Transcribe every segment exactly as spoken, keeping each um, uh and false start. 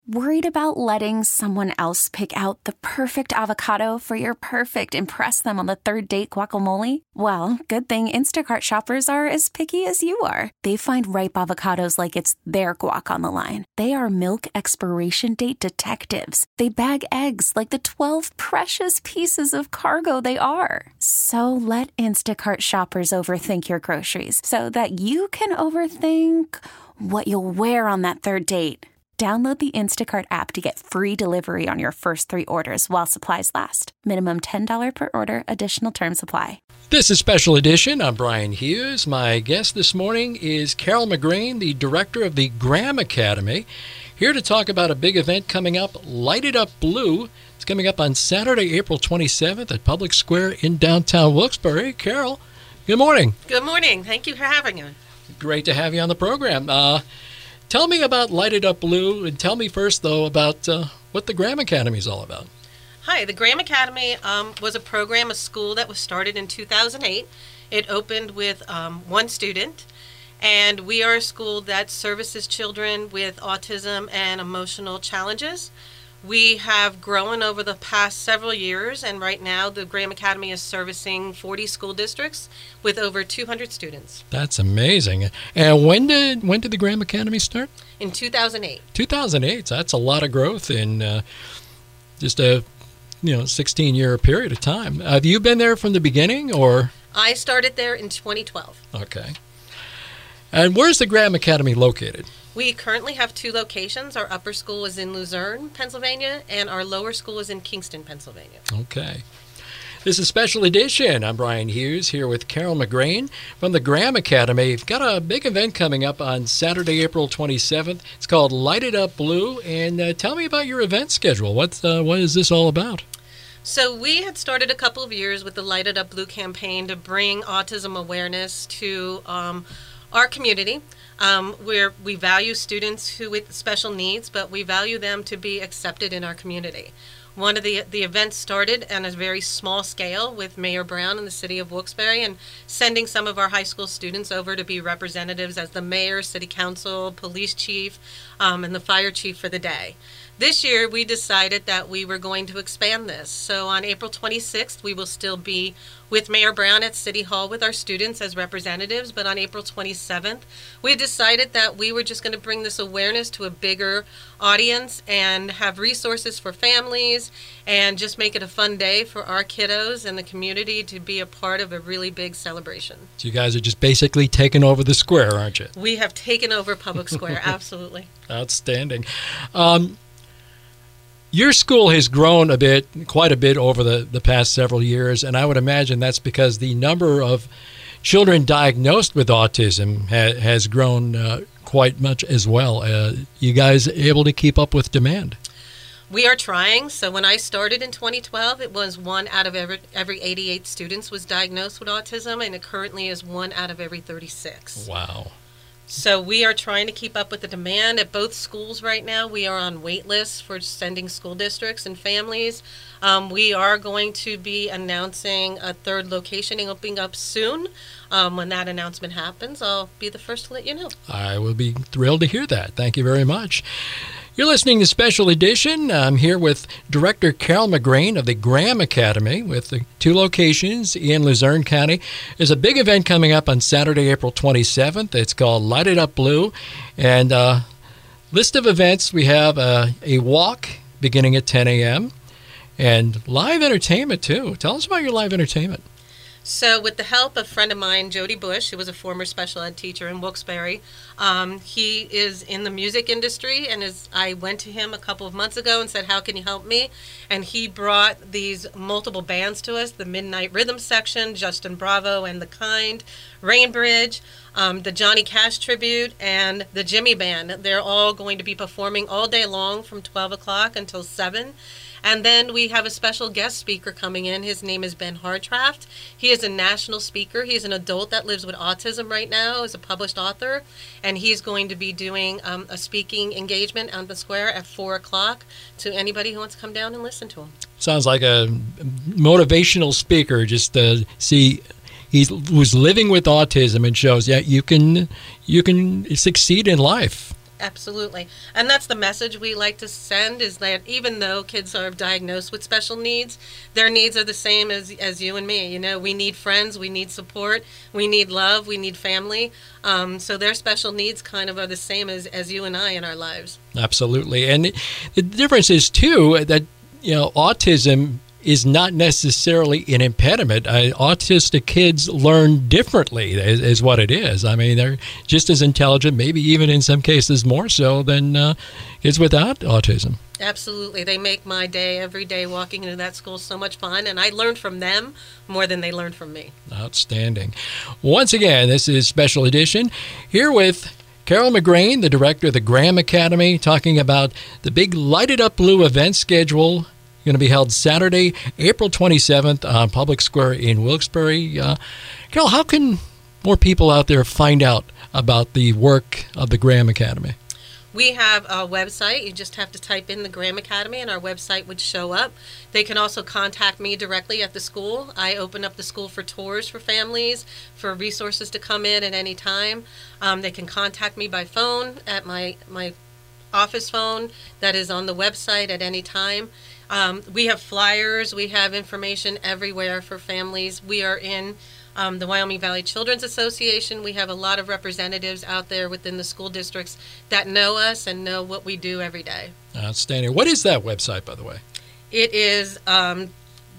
Worried about letting someone else pick out the perfect avocado for your perfect impress them on the third date guacamole? Well, good thing Instacart shoppers are as picky as you are. They find ripe avocados like it's their guac on the line. They are milk expiration date detectives. They bag eggs like the twelve precious pieces of cargo they are. So let Instacart shoppers overthink your groceries so that you can overthink what you'll wear on that third date. Download the Instacart app to get free delivery on your first three orders while supplies last. Minimum ten dollars per order. Additional terms apply. This is Special Edition. I'm Brian Hughes. My guest this morning is Carol McGrane, the director of the Graham Academy, here to talk about a big event coming up, Light It Up Blue. It's coming up on Saturday, April twenty-seventh at Public Square in downtown Wilkes-Barre. Carol, good morning. Good morning. Thank you for having me. Great to have you on the program. Uh, Tell me about Light It Up Blue, and tell me first, though, about uh, what the Graham Academy is all about. Hi, the Graham Academy um, was a program, a school that was started in two thousand eight. It opened with um, one student, and we are a school that services children with autism and emotional challenges. We have grown over the past several years, and right now the Graham Academy is servicing forty school districts with over two hundred students. That's amazing. And when did when did the Graham Academy start? In two thousand eight. two thousand eight. So that's a lot of growth in uh, just a you know sixteen-year period of time. Have you been there from the beginning, or? I started there in twenty twelve. Okay. And where's the Graham Academy located? We currently have two locations. Our upper school is in Luzerne, Pennsylvania, and our lower school is in Kingston, Pennsylvania. Okay. This is Special Edition. I'm Brian Hughes here with Carol McGrane from the Graham Academy. We've got a big event coming up on Saturday, April twenty-seventh. It's called Light It Up Blue. And uh, tell me about your event schedule. What, uh, what is this all about? So we had started a couple of years with the Light It Up Blue campaign to bring autism awareness to um, our community. Um, where we value students who with special needs, but we value them to be accepted in our community. One of the the events started on a very small scale with Mayor Brown in the city of Wilkes-Barre and sending some of our high school students over to be representatives as the mayor, city council, police chief, um, and the fire chief for the day. This year, we decided that we were going to expand this. So on April twenty-sixth, we will still be with Mayor Brown at City Hall with our students as representatives. But on April twenty-seventh, we decided that we were just going to bring this awareness to a bigger audience and have resources for families and just make it a fun day for our kiddos and the community to be a part of a really big celebration. So you guys are just basically taking over the square, aren't you? We have taken over Public Square, absolutely. Outstanding. Um, Your school has grown a bit, quite a bit over the, the past several years, and I would imagine that's because the number of children diagnosed with autism ha- has grown uh, quite much as well. Uh, you guys able to keep up with demand? We are trying. So when I started in twenty twelve, it was one out of every, every eighty-eight students was diagnosed with autism, and it currently is one out of every thirty-six. Wow. So we are trying to keep up with the demand at both schools right now. We are on wait lists for sending school districts and families. Um, we are going to be announcing a third location opening up soon. Um, when that announcement happens, I'll be the first to let you know. I will be thrilled to hear that. Thank you very much. You're listening to Special Edition. I'm here with Director Carol McGrane of the Graham Academy with the two locations in Luzerne County. There's a big event coming up on Saturday, April twenty-seventh. It's called Light It Up Blue. And uh, list of events, we have uh, a walk beginning at ten a.m. and live entertainment, too. Tell us about your live entertainment. So with the help of a friend of mine, Jody Bush, who was a former special ed teacher in Wilkes-Barre, um, he is in the music industry, and as I went to him a couple of months ago and said, how can you help me? And he brought these multiple bands to us, the Midnight Rhythm Section, Justin Bravo and The Kind, Rainbridge, um, the Johnny Cash Tribute, and the Jimmy Band. They're all going to be performing all day long from twelve o'clock until seven. And then we have a special guest speaker coming in. His name is Ben Hartraft. He is a national speaker. He's an adult that lives with autism right now, is a published author, and he's going to be doing um, a speaking engagement on the square at four o'clock to anybody who wants to come down and listen to him. Sounds like a motivational speaker. Just to see he was living with autism and shows, yeah, you can you can succeed in life. Absolutely. And that's the message we like to send, is that even though kids are diagnosed with special needs, their needs are the same as, as you and me. You know, we need friends, we need support, we need love, we need family. Um, so their special needs kind of are the same as, as you and I in our lives. Absolutely. And the difference is, too, that, you know, autism is not necessarily an impediment. Uh, autistic kids learn differently is, is what it is. I mean, they're just as intelligent, maybe even in some cases more so than uh, kids without autism. Absolutely. They make my day every day walking into that school so much fun, and I learn from them more than they learn from me. Outstanding. Once again, this is Special Edition, here with Carol McGrain, the director of the Graham Academy, talking about the big Lighted Up Blue event schedule going to be held Saturday, April twenty-seventh on Public Square in Wilkes-Barre. Uh, Carol, how can more people out there find out about the work of the Graham Academy? We have a website. You just have to type in the Graham Academy and our website would show up. They can also contact me directly at the school. I open up the school for tours for families, for resources to come in at any time. Um, they can contact me by phone at my, my office phone that is on the website at any time. Um, we have flyers, we have information everywhere for families. We are in um, the Wyoming Valley Children's Association. We have a lot of representatives out there within the school districts that know us and know what we do every day. Outstanding. What is that website, by the way? It is um,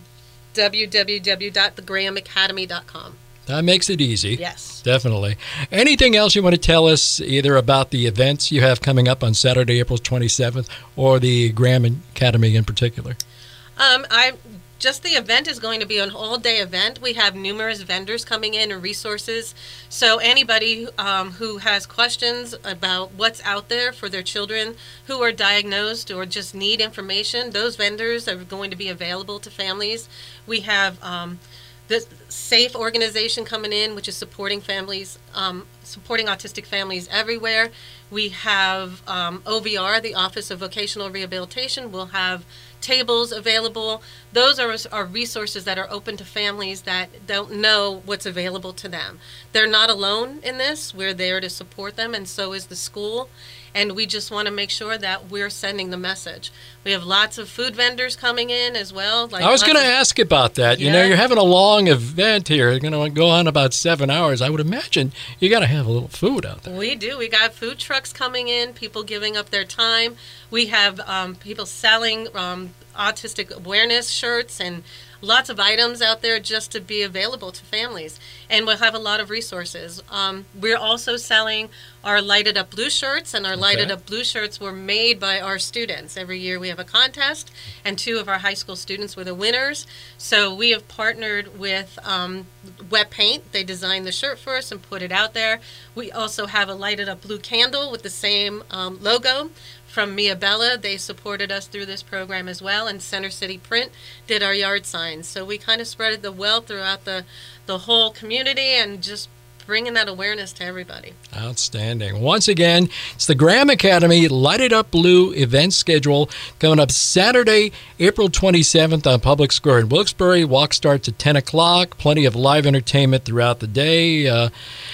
w w w dot the graham academy dot com. That makes it easy. Yes. Definitely. Anything else you want to tell us, either about the events you have coming up on Saturday, April twenty-seventh, or the Graham Academy in particular? Um, I just the event is going to be an all-day event. We have numerous vendors coming in and resources. So anybody um, who has questions about what's out there for their children who are diagnosed or just need information, those vendors are going to be available to families. We have um, the SAFE organization coming in, which is supporting families, um, supporting autistic families everywhere. We have um, O V R, the Office of Vocational Rehabilitation, will have tables available. Those are, are resources that are open to families that don't know what's available to them. They're not alone in this. We're there to support them, and so is the school. And we just want to make sure that we're sending the message. We have lots of food vendors coming in as well. Like I was going to ask about that. Yeah. You know, you're having a long event here. It's going to go on about seven hours. I would imagine you got to have a little food out there. We do. We got food trucks coming in, people giving up their time. We have um, people selling um, autistic awareness shirts and lots of items out there just to be available to families. And we'll have a lot of resources. Um, we're also selling our Lighted Up Blue shirts, and our okay. Lighted Up Blue shirts were made by our students. Every year we have a contest, and two of our high school students were the winners. So we have partnered with um, Wet Paint. They designed the shirt for us and put it out there. We also have a Lighted Up Blue candle with the same um, logo from Mia Bella. They supported us through this program as well, and Center City Print did our yard signs. So we kind of spread the wealth throughout the, the whole community and just bringing that awareness to everybody. Outstanding. Once again, it's the Graham Academy Lighted Up Blue event schedule coming up Saturday, April twenty-seventh on Public Square in Wilkes-Barre. Walk starts at ten o'clock. Plenty of live entertainment throughout the day. Uh,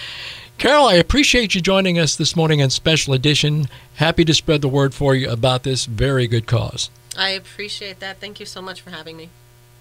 Carol, I appreciate you joining us this morning on Special Edition. Happy to spread the word for you about this very good cause. I appreciate that. Thank you so much for having me.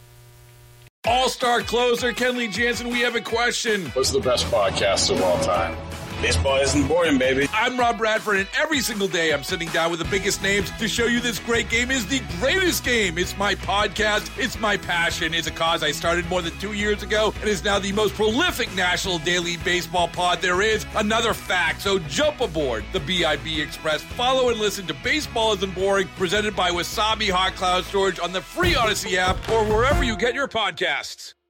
All-star closer Kenley Jansen, we have a question. What's the best podcast of all time? Baseball isn't boring, baby. I'm Rob Bradford, and every single day I'm sitting down with the biggest names to show you this great game is the greatest game. It's my podcast. It's my passion. It's a cause I started more than two years ago and is now the most prolific national daily baseball pod there is. Another fact, so jump aboard the B I B Express. Follow and listen to Baseball Isn't Boring, presented by Wasabi Hot Cloud Storage on the free Odyssey app or wherever you get your podcasts.